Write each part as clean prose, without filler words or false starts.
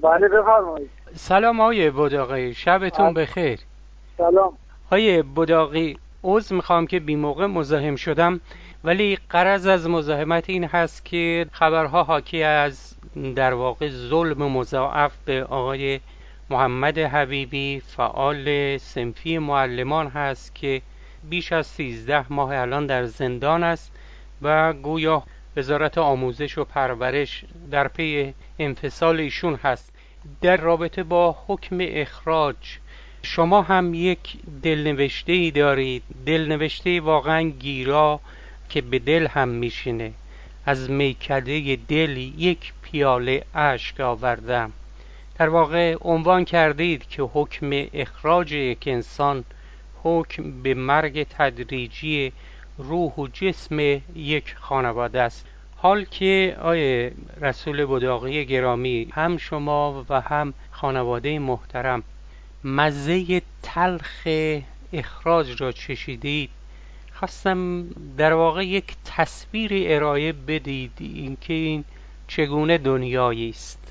بله بفرمایید. سلام آقای بداقی، شبتون بخیر. سلام آقای بداقی، عذر میخوام که بی موقع مزاحم شدم، ولی غرض از مزاحمت این هست که خبرها حاکی از در واقع ظلم مضاعف به آقای محمد حبیبی فعال صنفی معلمان هست که بیش از 13 ماه الان در زندان است و گویا وزارت آموزش و پرورش در پی انفصال ایشون هست. در رابطه با حکم اخراج شما هم یک دلنوشته‌ای دارید، دلنوشته واقعا گیرا که به دل هم میشینه. از میکده دل یک پیاله اشک آوردم. در واقع عنوان کردید که حکم اخراج یک انسان حکم به مرگ تدریجی روح و جسم یک خانواده است. حال که آیه رسول بداقی گرامی، هم شما و هم خانواده محترم مزه تلخ اخراج را چشیدید، خواستم در واقع یک تصویری ارائه بدید اینکه این چگونه دنیایی است.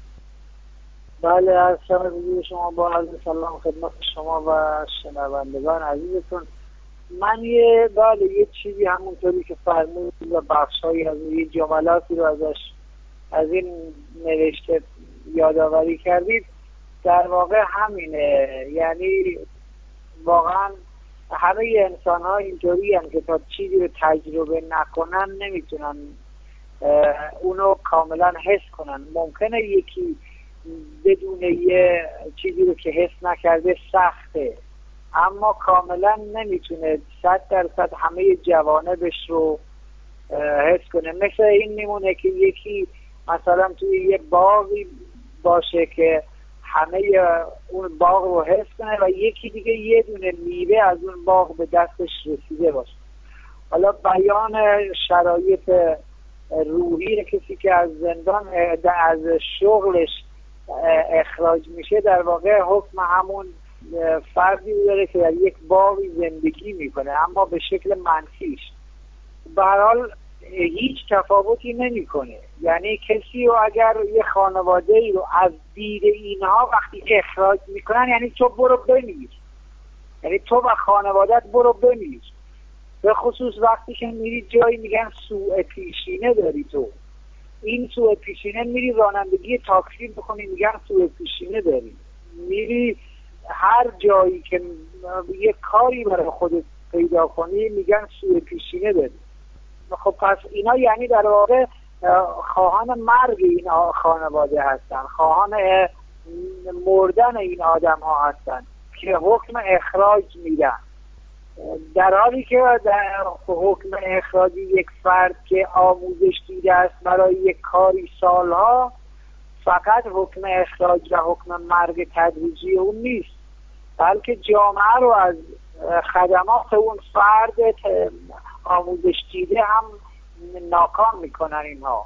بله، از شما با عرض سلام خدمت شما و شنوندگان عزیزتون. من یه چیزی همونطوری که فرمودید و بخشایی از یه جملاتی رو از این نوشته یادآوری کردید، در واقع همینه. یعنی واقعا همه انسان ها اینطوری هم که تا چیزی رو تجربه نکنن نمیتونن اونو کاملا حس کنن. ممکنه یکی بدون یه چیزی رو که حس نکرده سخته، اما کاملا نمیتونه 100% همه جوانبش رو حس کنه. مثل این میمونه که یکی مثلا توی یه باغی باشه که همه اون باغ رو حس کنه و یکی دیگه یه دونه میوه از اون باغ به دستش رسیده باشه. حالا بیان شرایط روحی کسی که از زندان از شغلش اخراج میشه در واقع حکم همون فردی داره که در یک باغی زندگی میکنه اما به شکل منفیش. به هر حال هیچ تفاوتی نمیکنه. یعنی کسی رو اگر یه خانواده ای رو از دید اینها وقتی اخراج میکنن، یعنی تو برو بمیر، یعنی تو و خانوادت برو بمیر. به خصوص وقتی که میری جایی میگن سوء پیشینه داری، تو این سوء پیشینه، میری رانندگی تاکسی بکنی میگن سوء پیشینه داری، میری هر جایی که یه کاری برای خودت پیدا کنی میگن سوء پیشینه داری. خب پس اینا یعنی در واقع خواهان مرگ این خانواده هستن، خواهان مردن این آدم ها هستن که حکم اخراج میدن. در حالی که در حکم اخراج یک فرد که آموزش دیده است برای یک کاری سالها، فقط حکم اخراج و حکم مرگ تدریجی اون نیست، بلکه جامعه رو از خدمات اون فرد آموزش دیده هم ناکام میکنن اینها.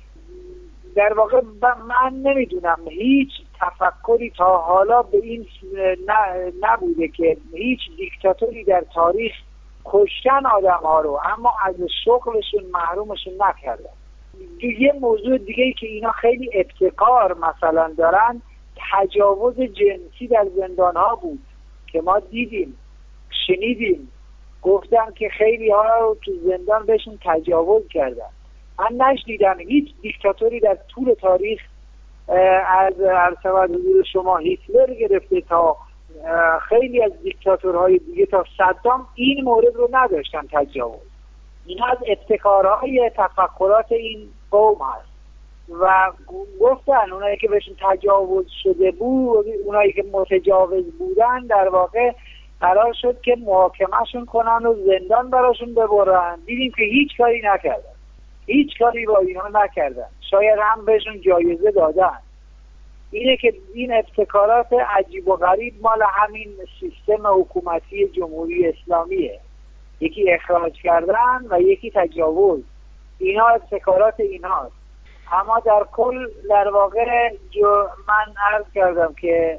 در واقع من نمیدونم هیچ تفکری تا حالا به این نبوده که هیچ دیکتاتوری در تاریخ کشتن آدم ها رو اما از شغلشون محرومشون نکردن. یه موضوع دیگه ای که اینا خیلی ابتکار مثلا دارن، تجاوز جنسی در زندان ها بود که ما دیدیم، شنیدیم، گفتن که خیلی ها رو تو زندان بهشون تجاوز کردن. من نشنیدم هیچ دیکتاتوری در طول تاریخ از عرصبت حضور شما هیتلر گرفته تا خیلی از دیکتاتورهای دیگه تا صدام این مورد رو نداشتن تجاوز. این از ابتکارهای تفکرات این قوم هست و گفتن اونایی که بهشون تجاوز شده بود، اونایی که متجاوز بودن، در واقع قرار شد که محاکمهشون کنن و زندان براشون ببرن. دیدیم که هیچ کاری نکردن، هیچ کاری با اینا نکردن، شاید هم بهشون جایزه دادن. اینه که این ابتکارات عجیب و غریب مال همین سیستم حکومتی جمهوری اسلامیه، یکی اخراج کردن و یکی تجاوز. اینا ابتکارات ایناست. اما در کل در واقع من عرض کردم که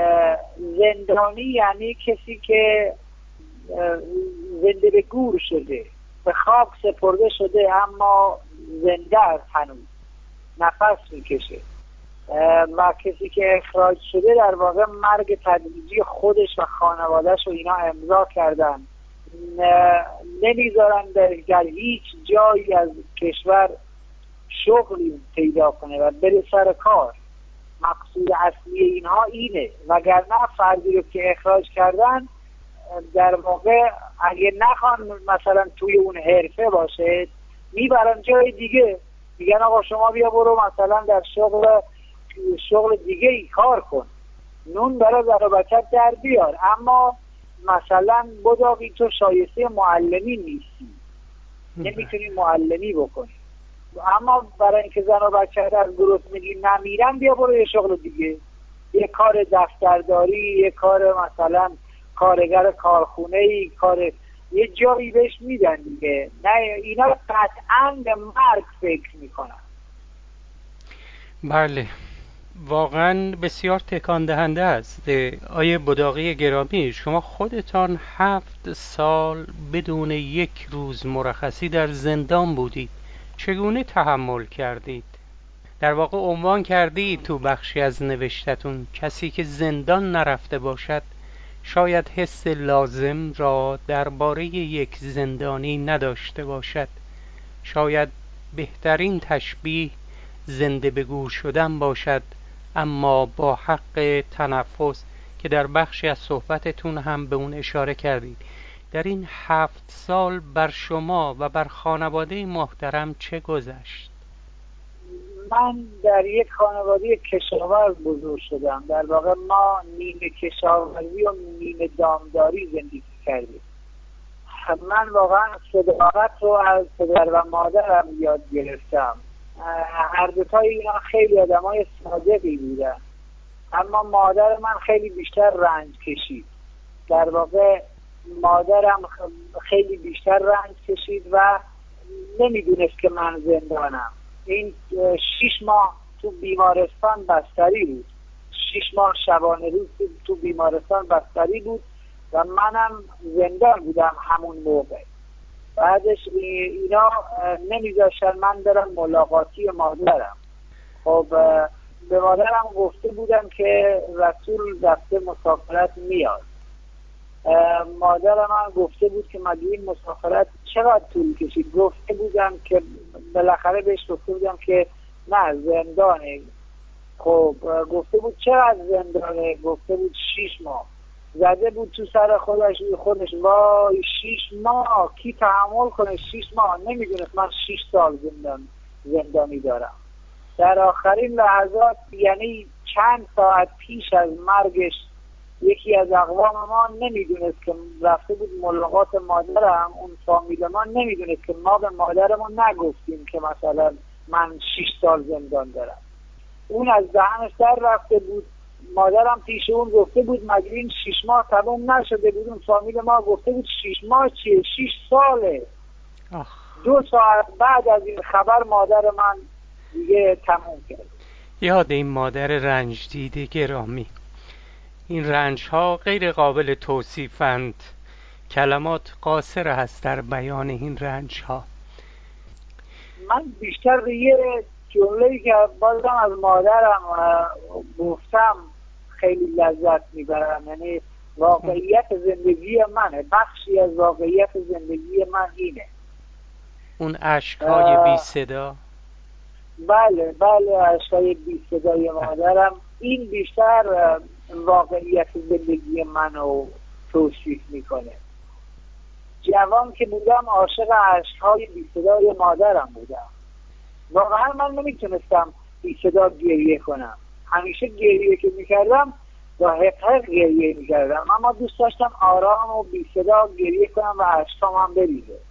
زندانی یعنی کسی که زنده به گور شده، به خاک سپرده شده اما زنده است، هنوز نفس میکشه. و کسی که اخراج شده در واقع مرگ تدریجی خودش و خانوادهش رو اینا امضا کردن. نمیذارن در هیچ جایی از کشور شغلی پیدا کنه و بره سر کار. مقصود اصلی اینها اینه، وگرنه فردی رو که اخراج کردن در واقع اگه نخوان مثلا توی اون حرفه باشه میبرن جای دیگه، میگن آقا شما بیا برو مثلا در شغل دیگه ای کار کن، نون برای زن و بچت در بیار، اما مثلا بداقی تو شایسته معلمی نیستی، نمیتونی معلمی بکنی، اما برای اینکه زن و بچه از گرسنگی نمیرن بیا برو یه شغل دیگه، یه کار دفترداری، یه کار مثلا کارگر کارخونه‌ای، کار یه جایی بهش میدن دیگه. نه اینا قطعاً به مرگ فکر میکنن. بله، واقعا بسیار تکان دهنده است. آیه بداقی گرامی، شما خودتان 7 سال بدون یک روز مرخصی در زندان بودید. چگونه تحمل کردید؟ در واقع عنوان کردید تو بخشی از نوشتتون کسی که زندان نرفته باشد شاید حس لازم را درباره یک زندانی نداشته باشد. شاید بهترین تشبیه زنده به گور شدن باشد، اما با حق تنفس که در بخشی از صحبتتون هم به اون اشاره کردید. در این 7 سال بر شما و بر خانواده محترم چه گذشت؟ من در یک خانواده کشاورز بزرگ شدم. در واقع ما نیمه کشاورزی و نیمه دامداری زندگی کردیم. من واقعا صداقت رو از پدر و مادرم یاد گرفتم. هر دوتای اینا خیلی آدمای صادقی بودن، اما مادر من خیلی بیشتر رنج کشید. در واقع مادرم خیلی بیشتر رنج کشید و نمیدونست که من زندانم. این 6 ماه تو بیمارستان بستری بود، 6 ماه شبانه روز تو بیمارستان بستری بود و منم زندان بودم همون موقع. بعدش اینا نمیذاشتن من برم ملاقاتی مادرم. خب به مادرم گفته بودم که رسول رفته مسافرت میاد. مادرم من گفته بود که مگه این مسافرت چقدر طول کشید؟ گفته بودم که بالاخره بهش گفته بودم که نه زندانه. خب گفته بود چقدر زندانه؟ گفته بود 6 ماه. زده بود تو سر خودش وای 6 ماه کی تحمل کنه؟ 6 ماه. نمیدونست من 6 سال زندانی دارم. در آخرین لحظات، یعنی چند ساعت پیش از مرگش، یکی از اقوام ما نمیدونست که رفته بود ملاقات مادرم، اون فامیل ما نمیدونست که ما به مادرمون نگفتیم که مثلا من 6 سال زندان دارم. اون از دهنش در رفته بود. مادرم پیش اون گفته بود مگه این 6 ماه تمام نشده بود؟ اون فامیل ما گفته بود 6 ماه چیه؟ 6 ساله. 2 ساعت بعد از این خبر مادر من دیگه تموم کرد. یاد این مادر رنج دیده گرامی. این رنج ها غیر قابل توصیفند، کلمات قاصر هست در بیان این رنج ها. من بیشتر به یه جمله‌ای که بازم از مادرم گفتم خیلی لذت میبرم، یعنی واقعیت زندگی منه، بخشی از واقعیت زندگی من اینه. اون عشق‌های بی صدا. بله عشق‌های بی صدای مادرم، این بیشتر واقعیت زندگی منو توصیف میکنه. جوان که بودم عاشق عشق‌های بی صدای مادرم بودم. واقعا من نمیتونستم بی صدا گریه کنم. همیشه گریه که میکردم با حق گریه میکردم، اما دوست داشتم آرام و بی صدا گریه کنم و عشقام هم بریزه.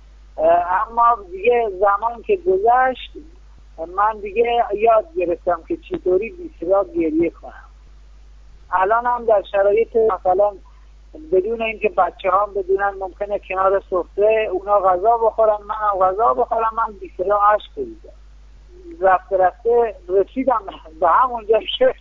اما دیگه زمان که گذشت من دیگه یاد گرفتم که چطوری بی صدا گریه کنم. الان هم در شرایط مثلا بدون اینکه بچه هم بدونن ممکنه کنار سفره اونا غذا بخورن منم غذا بخورم، من بی صدا عشق بریزم. رفته رسیدم به همونجا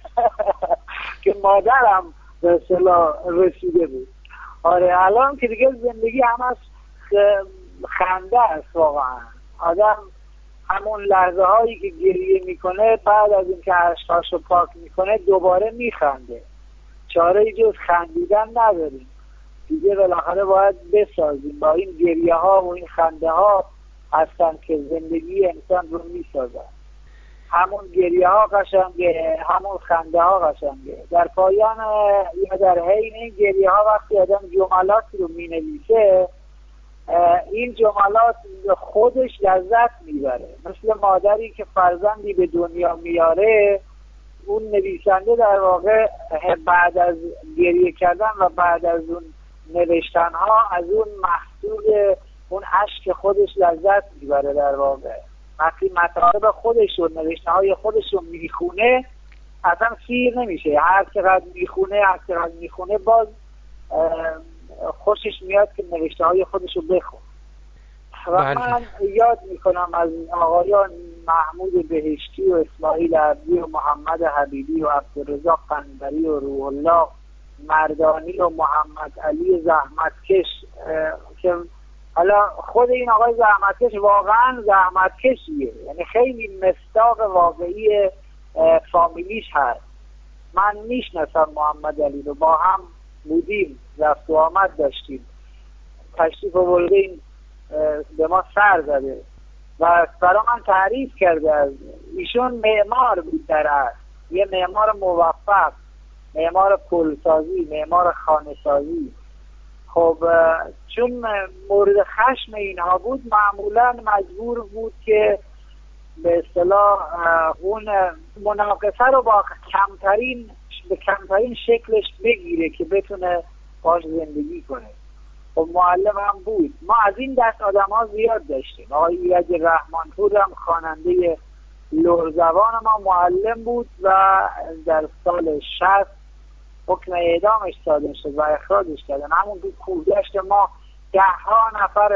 که مادرم به اصطلاح رسیده بود. آره الان که دیگه زندگی همش خنده است. واقعا آدم همون لحظه هایی که گریه میکنه بعد از اینکه اشکاش رو پاک میکنه دوباره میخنده. چاره جز خندیدن نداریم دیگه، بالاخره باید بسازیم. با این گریه ها و این خنده ها هستن که زندگی انسان رو میسازن. همون گریه ها قشنگه، همون خنده ها قشنگه. در پایان یا در حین این گریه ها وقتی آدم جملاتی رو می نویسه، این جملات خودش لذت میبره. مثل مادری که فرزندی به دنیا میاره، اون نویسنده در واقع بعد از گریه کردن و بعد از اون نوشتن ها از اون محصول اون عشق خودش لذت میبره. در واقع وقتی مطالب خودش و نوشته های خودش رو میخونه اصلا سیر نمیشه. هر چقدر میخونه باز خوشش میاد که نوشته های خودش رو بخونه. و من یاد میکنم از آقایان محمود بهشتی و اسماعیل عبدی و محمد حبیبی و عبدالرزاق قنبری و روح الله مردانی و محمد علی زحمتکش که حالا خود این آقای زحمتکش واقعا زحمتکشیه، یعنی خیلی مصداق واقعی فامیلیش هست. من میشناسم محمد علی رو، با هم بودیم، رفت و آمد داشتیم، تشریف آوردیم، به ما سر زده و برای من تعریف کرده. از ایشون معمار بود در اصل، یه معمار موفق، معمار پلسازی، معمار خانه سازی. خب چون مورد خشم اینها بود معمولا مجبور بود که به اصطلاح اون مناقصه رو با کمترین شکلش بگیره که بتونه باش زندگی کنه. خب معلم هم بود. ما از این دست آدم ها زیاد داشتیم. آقای ایرج رحمانپور هم خواننده لرزوان ما معلم بود و در سال 60 حکم اعدامش صادر شد و اخراجش کردن. همون تو کوهدشت ما 10 نفر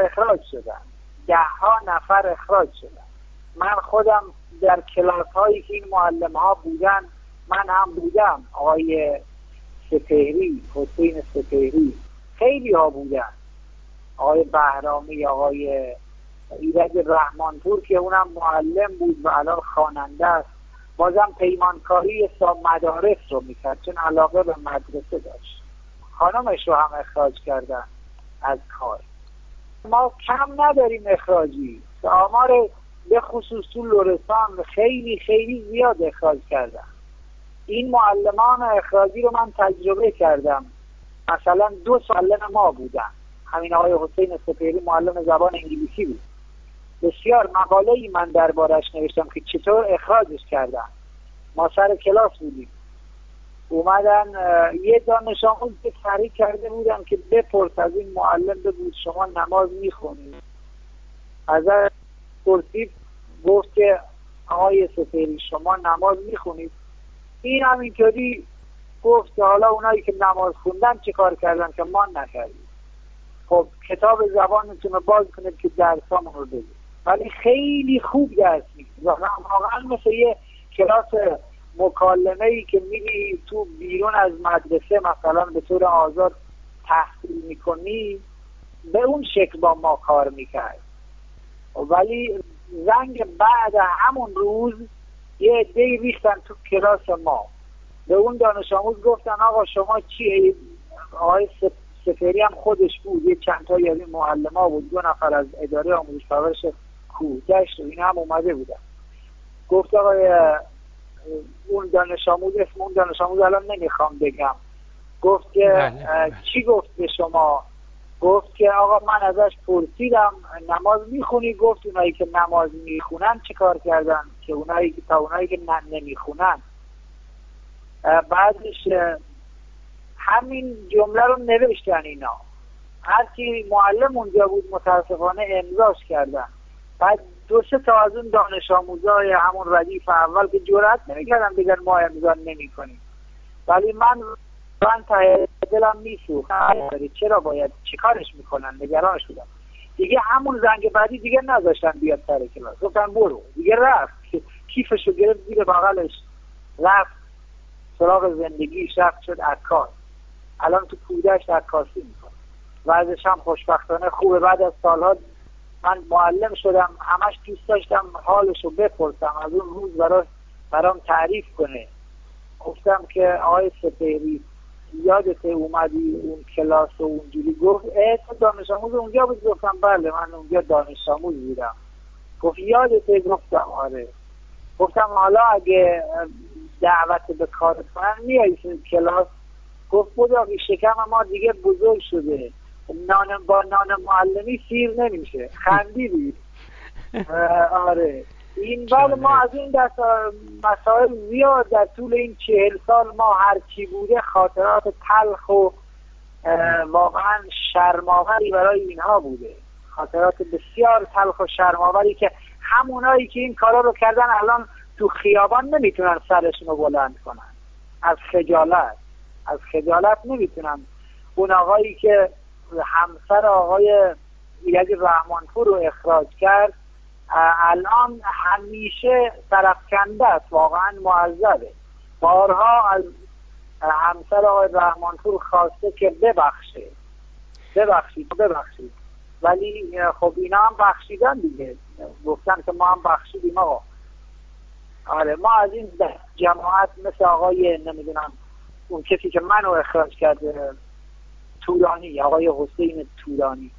اخراج شدن. من خودم در کلاس هایی که این معلم ها بودن من هم بودم. آقای سپهری، حسین سپهری، خیلی ها بودن، آقای بهرامی، آقای ایرج رحمانپور که اونم معلم بود و الان خواننده است، بازم پیمانکاری مدارس رو میکرد چون علاقه به مدرسه داشت. خانمش رو هم اخراج کردن از کار. ما کم نداریم اخراجی. آمار به خصوص تو لرستان خیلی خیلی زیاد اخراج کردن. این معلمان اخراجی رو من تجربه کردم. مثلا 2 سال ما بودن. همین آقای حسین سپهری معلم زبان انگلیسی بود. بسیار مقاله‌ای من دربارش نوشتم که چطور اخراجش کردن. ما سر کلاس بودیم، اومدن یه دانش آموز که تحریک کرده بودن که بپرس از این معلم، بگو شما نماز میخونید. ازش پرسید، گفت که آقای سپهری شما نماز میخونید؟ این همینطوری گفت که حالا اونایی که نماز خوندن چه کار کردن که ما نکردیم. خب کتاب زبانتون رو باز کنید که درسامون رو بگید. ولی خیلی خوب درس میگید، واقعا مثل یه کلاس مکالمه‌ای که میری تو بیرون از مدرسه مثلا به طور آزاد تحصیل میکنی، به اون شکل با ما کار میکرد. ولی زنگ بعد همون روز یه عده‌ای ریختن تو کلاس ما، به اون دانش آموز گفتن آقا شما چی؟ آقای سپهری هم خودش بود، یه چند تا از این معلم‌ها بود، 2 نفر از اداره آموزش پرورش کوهدشت و این هم اومده بودن. گفت آقای اون دانش آموز، اسم اون دانش آموز الان نمیخوام بگم، گفت که چی گفت به شما؟ گفت که آقا من ازش پرسیدم نماز میخونی؟ گفت اونایی که نماز میخونن چه کار کردن که اونایی که نمیخونن. بعدش همین جمله رو نوشتن اینا، هرچی معلم اونجا بود متاسفانه امضاش کردن. بعد 2-3 تا از اون دانش آموزای همون ردیف اول که جرئت نمی‌کردن بگن ما امضا نمی‌کنیم، ولی من ته دلم میسوخت چرا باید، چیکارش میکنن، نگران شدم. دیگه همون زنگ بعدی دیگه نذاشتن بیاد سر کلاس، گفتن برو. دیگه رفت، کیفشو گرفت زیر بغلش رفت سراغ زندگیش، رفت شد عکاس. الان تو کوهدشت عکاسی میکنه، وضعش هم خوشبختانه خوبه. بعد از سالها من معلم شدم، همش دوست داشتم حالشو بپرسم، از اون روز برام تعریف کنه. گفتم که آقای سپهری یادت اومدی اون کلاس و اونجوری؟ گفت تو دانش آموز اونجا بود؟ گفتم بله من اونجا دانش آموز بودم. گفت یادته؟ گفتم آره. گفتم حالا اگه دعوت به کارت کنن میایی تو کلاس؟ گفت بوداقی شکم ما دیگه بزرگ شده، با نان معلمی سیر نمیشه. خندیدی؟ آره. این بعد ما از این دست مسائل زیاد در طول این 40 سال ما هر چی بوده خاطرات تلخ و واقعا شرم‌آوری برای اینها بوده، خاطرات بسیار تلخ و شرم‌آوری که همونایی که این کارا رو کردن الان تو خیابان نمیتونن سرشون رو بلند کنن، از خجالت نمیتونن. اون آقایی که همسر آقای ایرج رحمانپور رو اخراج کرد الان همیشه طرفکنده است، واقعا معذبه. بارها از همسر آقای رحمانپور خواسته که ببخشید، ولی خب اینا هم بخشیدن دیگه، گفتن که ما هم بخشیدیم آقا. آره ما از این جماعت مثل آقای نمیدونم اون کسی که منو اخراج کرده تورانی، آقای حسین تورانی،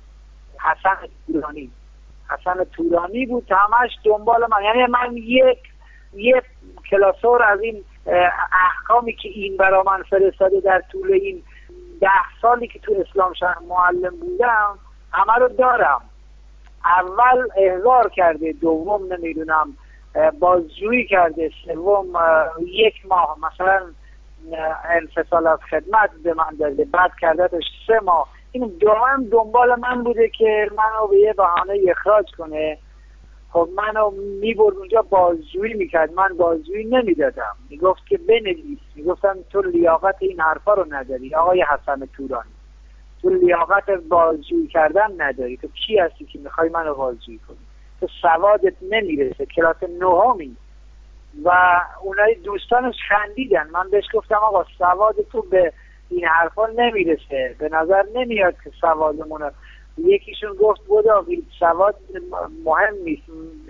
حسن تورانی بود که همش دنبال من، یعنی من یک کلاسور از این احکامی که این برا من فرستاده در طول این 10 سالی که تو اسلام شهر معلم بودم همه رو دارم. اول احضار کرده، دوم نمیدونم بازجویی کرده، سوم 1 ماه مثلا انفصال از خدمت به من داده، بعد کردتش 3 ماه. این دائم دنبال من بوده که منو به یه بهانه اخراج کنه. خب منو میبرد اونجا بازجویی میکرد، من بازجویی نمیدادم، میگفت که بنویس. میگفتم تو لیاقت این حرفا رو نداری آقای حسن تورانی، تو لیاقت بازجویی کردن نداری، تو کی هستی که میخوای منو بازجویی کنی؟ تو سوادت نمیرسه، کلاس 9می. و اونای دوستانش خندیدن. من بهش گفتم آقا سواد تو به این حرفا نمیرسه، به نظر نمیاد که سوادمونه. یکیشون گفت بودا سواد مهم نیست،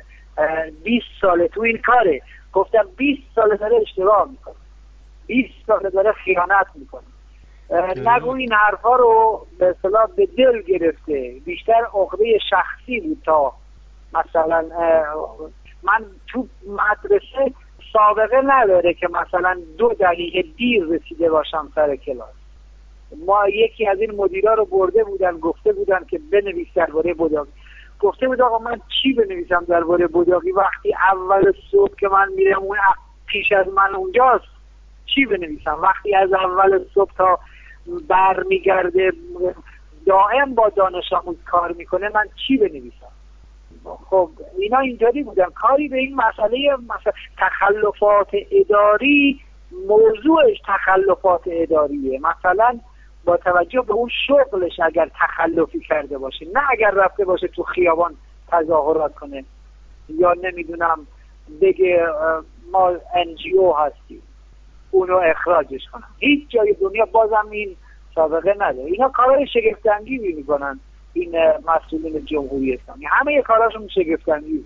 20 ساله تو این کاره. گفتم 20 ساله داره اشتباه میکنه، 20 ساله داره خیانت میکنه. نگو این حرفا رو به اصطلاح به دل گرفته، بیشتر عقده شخصی بود. تا مثلا من تو مدرسه سابقه نداره که مثلا 2 دقیقه دیر رسیده باشم سر کلاس. ما یکی از این مدیرا رو برده بودن، گفته بودن که بنویس درباره بوداقی. گفته بود آقا من چی بنویسم درباره بوداقی وقتی اول صبح که من میرم اون پیش از من اونجاست؟ چی بنویسم وقتی از اول صبح تا برمیگرده دائم با دانش آموز کار میکنه؟ من چی بنویسم؟ خب اینا اینطوری بودن. کاری به این مسئله تخلفات اداری، موضوعش تخلفات اداریه، مثلا با توجه به اون شغلش اگر تخلفی کرده باشه، نه اگر رفته باشه تو خیابان تظاهرات کنه یا نمیدونم بگه ما NGO هستیم اونو اخراجش کنم. هیچ جای دنیا بازم این سابقه نداره. اینا کارهای شگفت‌انگیزی میکنن این مسئولین جمهوری اسلامی، همه کاراشون شگفت‌انگیزه.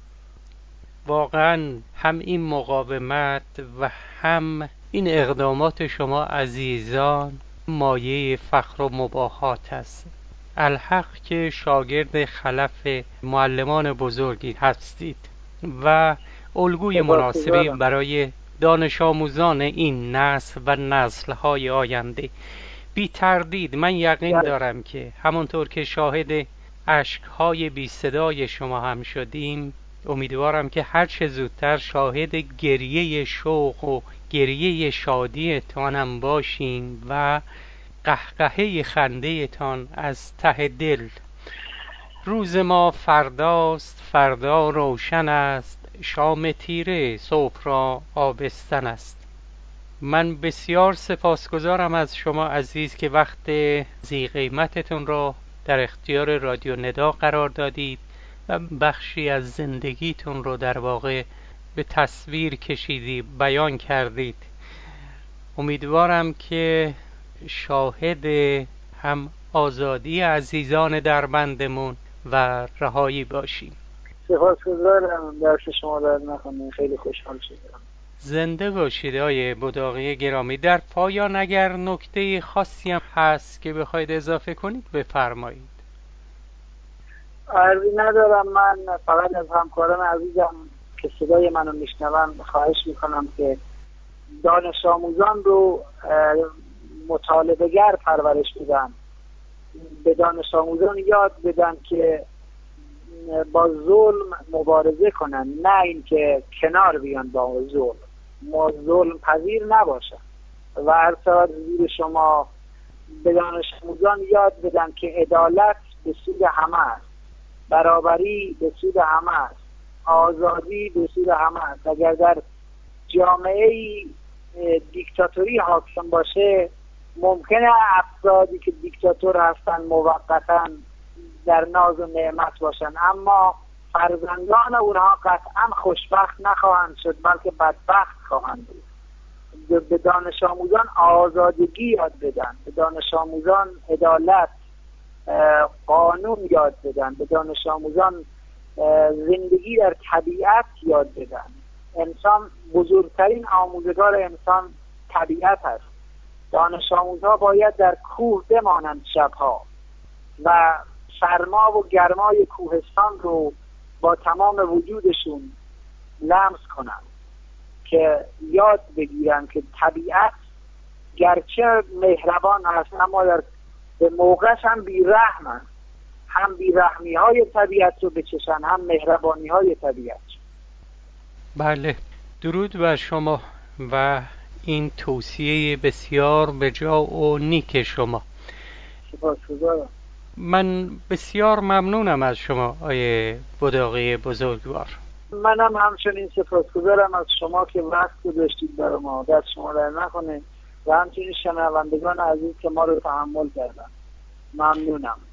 واقعا هم این مقاومت و هم این اقدامات شما عزیزان مایه فخر و مباهات است. الحق که شاگرد خلف معلمان بزرگی هستید و الگوی مناسبی برای دانش آموزان این نسل و نسل‌های آینده. بی تردید من یقین دارم که همونطور که شاهد اشک‌های بی صدای شما هم شدیم، امیدوارم که هر چه زودتر شاهد گریه شوق و گریه شادی تانم باشیم و قهقهه خنده تان از ته دل. روز ما فرداست، فردا روشن است، شام تیره صبح را آبستن است. من بسیار سپاسگزارم از شما عزیز که وقت ذی قیمتتون را در اختیار رادیو ندا قرار دادید و بخشی از زندگیتون رو در واقع به تصویر کشیدید، بیان کردید. امیدوارم که شاهد هم آزادی عزیزان دربندمون و رهایی باشیم. سپاسگزارم، درس شما در نکنه، خیلی خوشحال شدم. زنده باشید آقای بداقی گرامی. در پایان اگر نکته خاصی هم هست که بخواید اضافه کنید بفرمایید. عرضی ندارم، من فقط از همکاران عزیزم که صدای منو میشنون خواهش میکنم که دانش آموزان رو مطالبه‌گر پرورش بدن، به دانش آموزان یاد بدن که با ظلم مبارزه کنن، نه اینکه کنار بیان با ظلم پذیر نباشن. و هر سواد زیر شما به دانش آموزان یاد بدن که عدالت به سود همه است، برابری به سود همه است، آزادی به سود همه است. اگر در جامعه دیکتاتوری حاکم باشه، ممکنه افرادی که دیکتاتور هستن موقتا در ناز و نعمت باشن، اما فرزندان اونها قطعا خوشبخت نخواهند شد، بلکه بدبخت خواهند بود. به دانش آموزان آزادگی یاد بدن، به دانش آموزان عدالت، قانون یاد بدن، به دانش آموزان زندگی در طبیعت یاد بدن. انسان، بزرگترین آموزگار انسان طبیعت است. دانش آموزها باید در کوه بمانند شبها و سرما و گرمای کوهستان رو با تمام وجودشون لمس کنند، که یاد بگیرن که طبیعت گرچه مهربان است اما به موقعش هم بیرحم است. هم بیرحمی های طبیعت رو بچشن، هم مهربانی های طبیعت. بله، درود بر شما و این توصیه بسیار بجا و نیک شما. سپاسگزارم. من بسیار ممنونم از شما آیه بداقی بزرگوار. منم همچنین سپاسگزارم از شما که وقت گذاشتید برای ما، دست شما در نکنه، و همچنین شنوندگان عزیز که ما رو تحمل کردن. ممنونم.